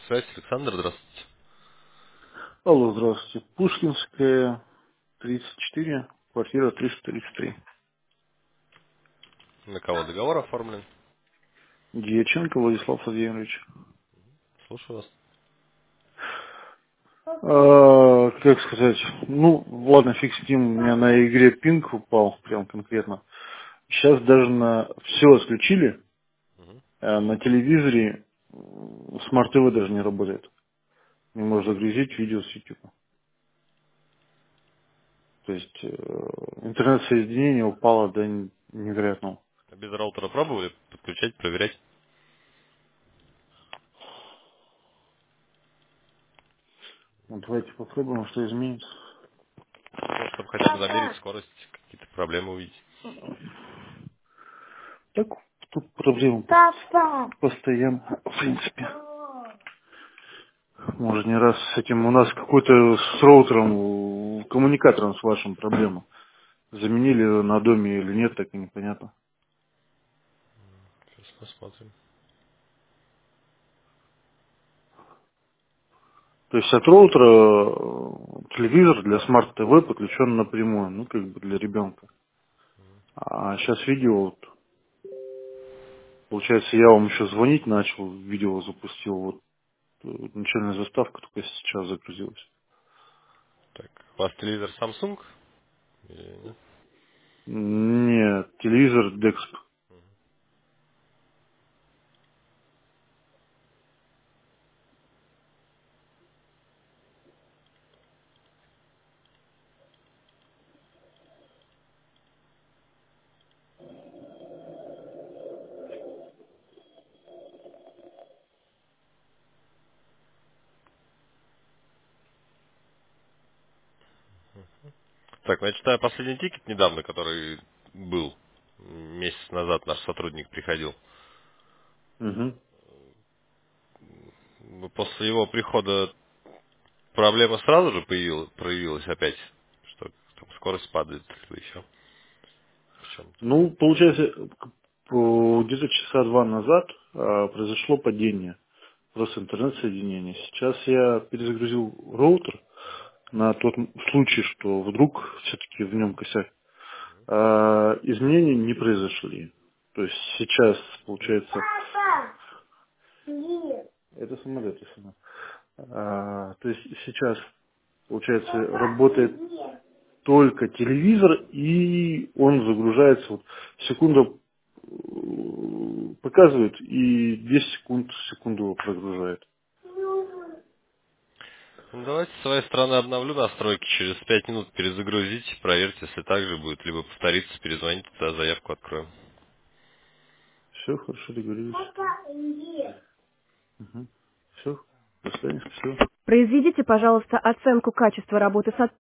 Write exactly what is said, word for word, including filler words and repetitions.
связь, Александр, здравствуйте. Алло, здравствуйте. Пушкинская, тридцать четыре, квартира триста тридцать три. На кого договор оформлен? Дьяченко Владислав Владимирович. Слушаю вас. А, как сказать, ну, ладно, фиг с ним, у меня на игре пинг упал, прям конкретно. Сейчас даже на все отключили, Мгм. а на телевизоре смарт-ТВ даже не работает. Не может загрузить видео с YouTube. То есть э, интернет-соединение упало до н- невероятного. А без роутера пробовали подключать, проверять? Вот давайте попробуем, что изменится. Ну, чтобы хотя бы замерить скорость, какие-то проблемы увидеть. Так, тут проблема Папа. Постоянно, в принципе. Может, не раз с этим у нас какой-то с роутером, э, коммуникатором с вашим проблема. Заменили на доме или нет, так и непонятно. Сейчас посмотрим. То есть от роутера э, телевизор для смарт-ТВ подключен напрямую, ну, как бы для ребенка. А сейчас видео, вот, получается, я вам еще звонить начал, видео запустил, вот э, начальная заставка только сейчас загрузилась. Так, у вас телевизор Samsung? Или нет? Нет, телевизор Dexp. Так, ну я читаю последний тикет недавно, который был. Месяц назад наш сотрудник приходил. Угу. Ну, после его прихода проблема сразу же появилась, проявилась опять, что там скорость падает или еще в чем-то. Ну, получается, к- по- где-то часа два назад а, произошло падение просто интернет-соединения. Сейчас я перезагрузил роутер на тот м- случай, что вдруг все-таки в нем косяк. А, изменений не произошли. То есть сейчас, получается... Это самолет, если надо. А, то есть сейчас, получается, работает только телевизор, и он загружается, вот секунда э, показывает, и десять секунд в секунду его прогружает. Ну, давайте с своей стороны обновлю настройки, через пять минут перезагрузите, проверьте, если так же будет, либо повторится, перезвоните, тогда заявку откроем. Все, хорошо договорились. Угу. Все, до свидания, все. Произведите, пожалуйста, оценку качества работы сотрудника.